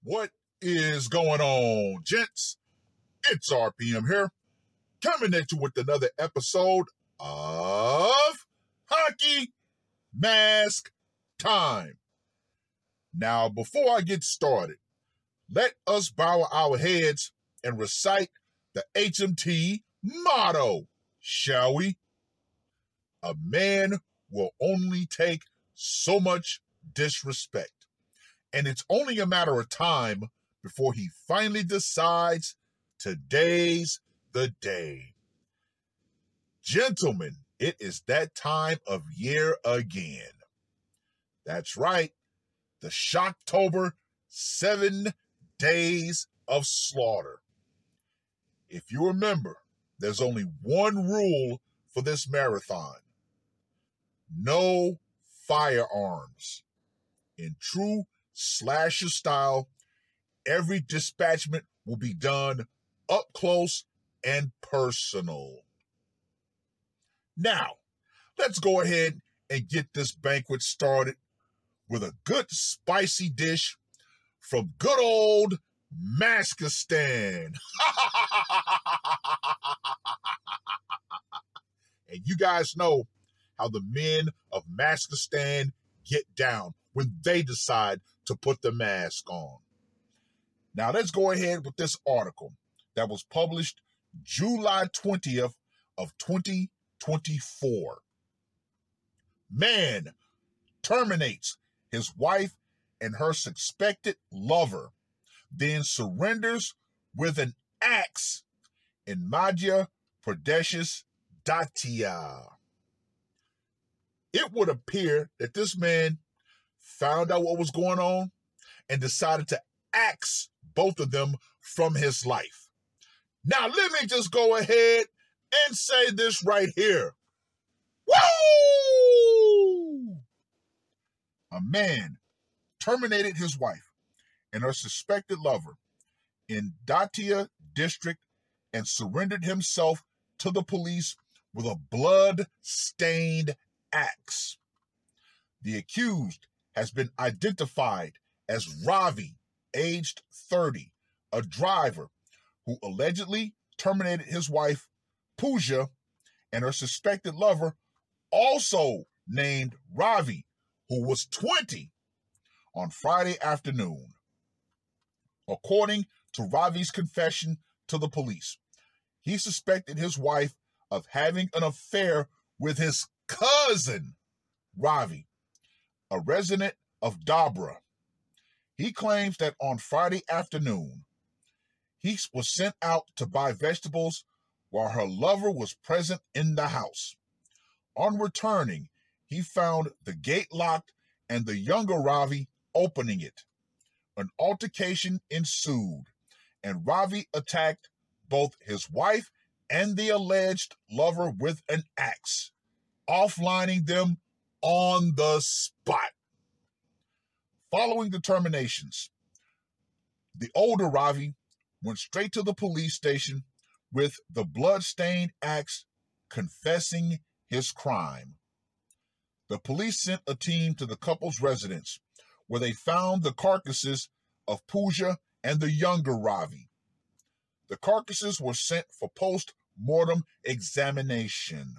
What is going on, gents? It's RPM here, coming at you with another episode of Hockey Mask Time. Now, before I get started, let us bow our heads and recite the HMT motto, shall we? A man will only take so much disrespect, and it's only a matter of time before he finally decides today's the day. Gentlemen, it is that time of year again. That's right, the Shocktober 7 Days of Slaughter. If you remember, there's only one rule for this marathon: no firearms. In true slasher style, every dispatchment will be done up close and personal. Now, let's go ahead and get this banquet started with a good spicy dish from good old Maskistan. And you guys know how the men of Maskistan get down when they decide to put the mask on. Now let's go ahead with this article that was published July 20th of 2024. Man terminates his wife and her suspected lover, then surrenders with an axe in Madhya Pradesh's Datia. It would appear that this man found out what was going on and decided to axe both of them from his life. Now, let me just go ahead and say this right here. Woo! A man terminated his wife and her suspected lover in Datia district and surrendered himself to the police with a blood-stained axe. The accused has been identified as Ravi, aged 30, a driver who allegedly terminated his wife, Pooja, and her suspected lover, also named Ravi, who was 20, on Friday afternoon. According to Ravi's confession to the police, he suspected his wife of having an affair with his cousin, Ravi, a resident of Dabra. He claims that on Friday afternoon, he was sent out to buy vegetables while her lover was present in the house. On returning, he found the gate locked and the younger Ravi opening it. An altercation ensued, and Ravi attacked both his wife and the alleged lover with an axe, offlining them on the spot. Following the terminations, the older Ravi went straight to the police station with the blood-stained axe, confessing his crime. The police sent a team to the couple's residence, where they found the carcasses of Pooja and the younger Ravi. The carcasses were sent for post-mortem examination.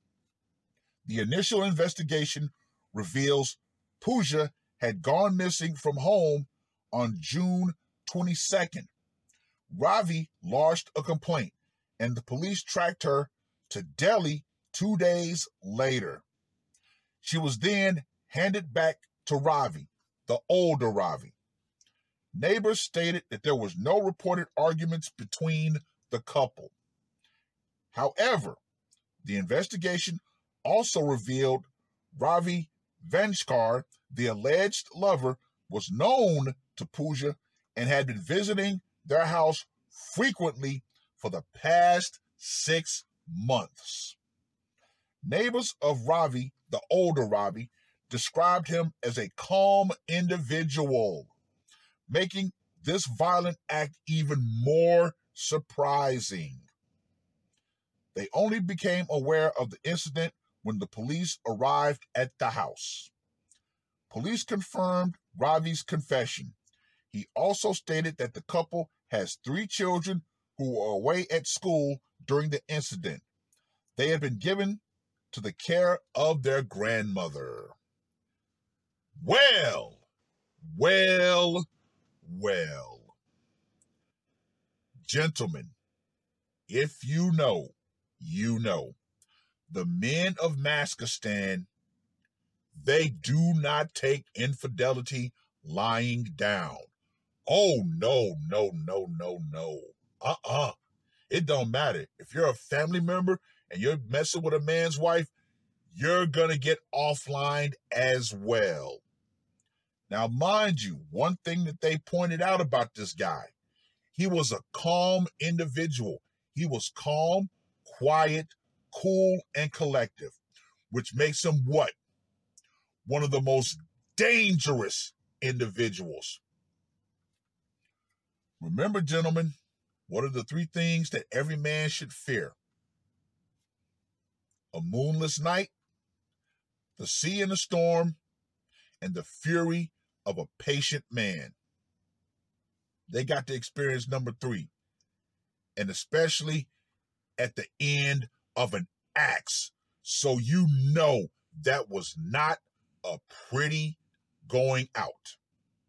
The initial investigation reveals Pooja had gone missing from home on June 22nd. Ravi lodged a complaint, and the police tracked her to Delhi 2 days later. She was then handed back to Ravi, the older Ravi. Neighbors stated that there was no reported arguments between the couple. However, the investigation also revealed Ravi Vanchkar, the alleged lover, was known to Pooja and had been visiting their house frequently for the past 6 months. Neighbors of Ravi, the older Ravi, described him as a calm individual, making this violent act even more surprising. They only became aware of the incident when the police arrived at the house. Police confirmed Ravi's confession. He also stated that the couple has 3 children who were away at school during the incident. They had been given to the care of their grandmother. Well, well, well. Gentlemen, if you know, you know. The men of Maskistan, they do not take infidelity lying down. Oh, no, no, no, no, no. It don't matter. If you're a family member and you're messing with a man's wife, you're going to get offline as well. Now, mind you, one thing that they pointed out about this guy, he was a calm individual. He was calm, quiet, cool, and collective, which makes him what? One of the most dangerous individuals. Remember, gentlemen, what are the 3 things that every man should fear? A moonless night, the sea in a storm, and the fury of a patient man. They got to experience number 3, and especially at the end of an axe. So you know that was not a pretty going out.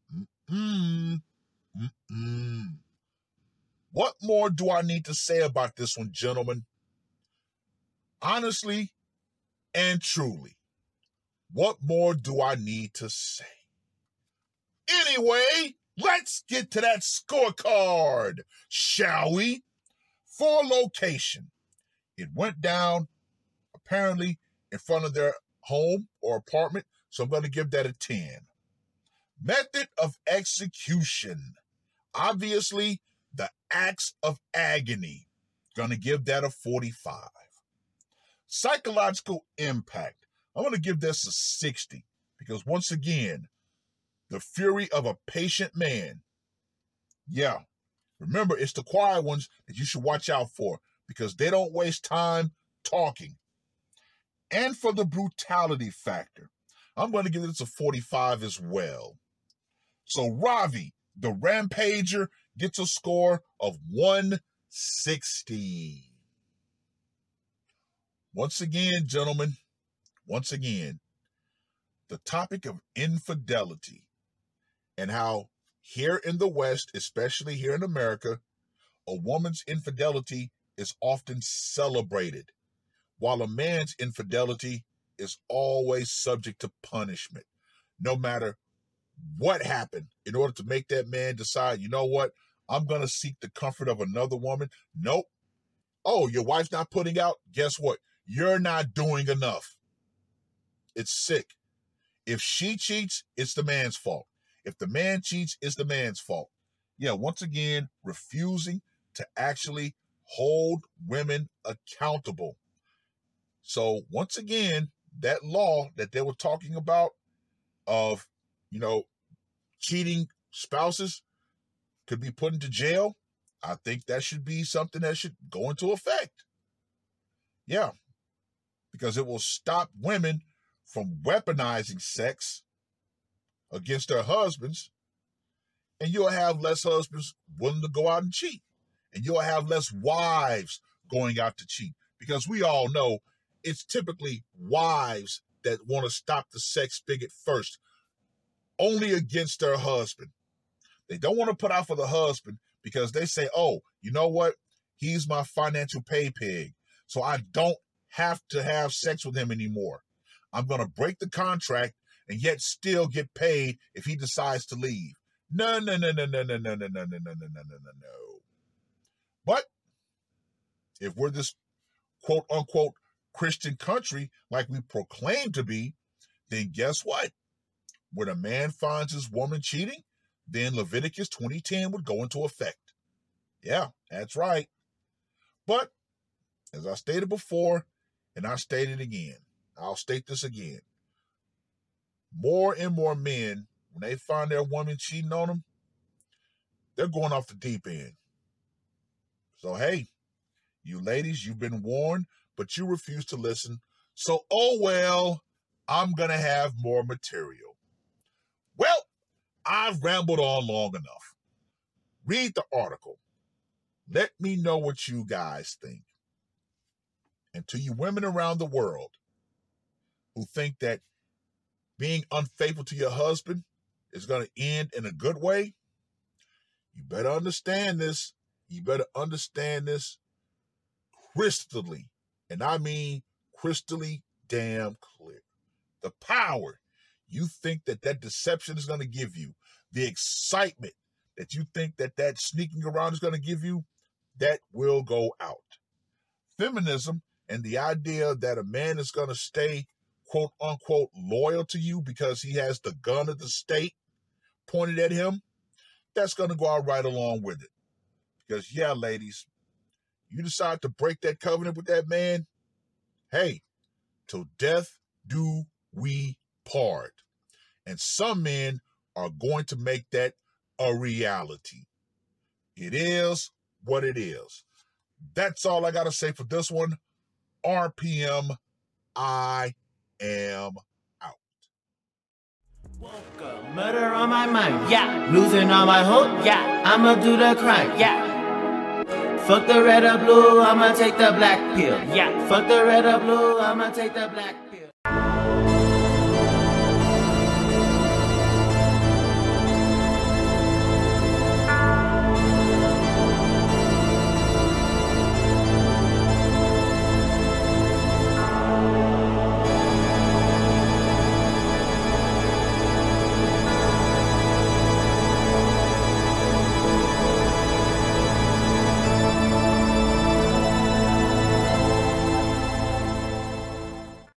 What more do I need to say about this one, gentlemen? Honestly and truly, what more do I need to say? Anyway, let's get to that scorecard, shall we? For location, it went down apparently in front of their home or apartment, so I'm going to give that a 10. Method of execution, obviously the acts of agony, going to give that a 45. Psychological impact, I'm going to give this a 60 because once again, the fury of a patient man. Yeah, remember, it's the quiet ones that you should watch out for because they don't waste time talking. And for the brutality factor, I'm going to give this a 45 as well. So Ravi, the Rampager, gets a score of 160. Once again, gentlemen, once again, the topic of infidelity and how here in the West, especially here in America, a woman's infidelity is often celebrated, while a man's infidelity is always subject to punishment. No matter what happened, in order to make that man decide, you know what, I'm going to seek the comfort of another woman. Nope. Oh, your wife's not putting out? Guess what? You're not doing enough. It's sick. If she cheats, it's the man's fault. If the man cheats, it's the man's fault. Yeah, once again, refusing to actually hold women accountable. So once again, that law that they were talking about of, cheating spouses could be put into jail. I think that should be something that should go into effect. Yeah, because it will stop women from weaponizing sex against their husbands, and you'll have less husbands willing to go out and cheat, and you'll have less wives going out to cheat, because we all know it's typically wives that want to stop the sex spigot first, only against their husband. They don't want to put out for the husband because they say, oh, you know what? He's my financial pay pig, so I don't have to have sex with him anymore. I'm going to break the contract and yet still get paid if he decides to leave. No. But if we're this quote unquote Christian country like we proclaim to be, then guess what? When a man finds his woman cheating, then Leviticus 20:10 would go into effect. Yeah, that's right. But as I stated before, and I stated again, I'll state this again. More and more men, when they find their woman cheating on them, they're going off the deep end. So, hey, you ladies, you've been warned, but you refuse to listen. So, oh well, I'm going to have more material. Well, I've rambled on long enough. Read the article. Let me know what you guys think. And to you women around the world who think that being unfaithful to your husband is going to end in a good way, you better understand this. You better understand this crystally. And I mean crystally damn clear. The power you think that deception is going to give you, the excitement that you think that sneaking around is going to give you, that will go out. Feminism and the idea that a man is going to stay, quote unquote, loyal to you because he has the gun of the state pointed at him, that's going to go out right along with it. Because, yeah, ladies, you decide to break that covenant with that man, hey, till death do we part. And some men are going to make that a reality. It is what it is. That's all I got to say for this one. RPM, I am out. Woke up, murder on my mind, yeah. Losing all my hope, yeah. I'ma do the crime, yeah. Fuck the red or blue, I'ma take the black pill, yeah. Fuck the red or blue, I'ma take the black pill.